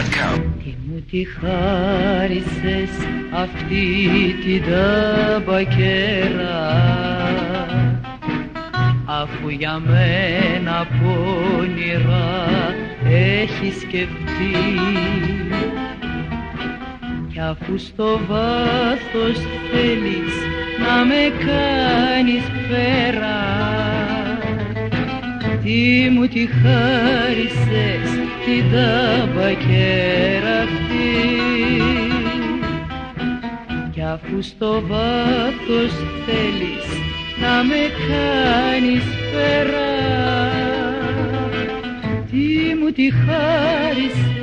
gmail.com. Τι μου τη χάρισες αυτή την ταμπακέρα, αφού για μένα πονηρά έχει σκεφτεί, κι αφού στο βάθος θέλεις να με κάνεις πέρα, τι μου τη χάρισες την ταμπακέρα αυτή, κι αφού στο βάθος θέλεις να με κάνεις πέρα, τι μου τη χάρισες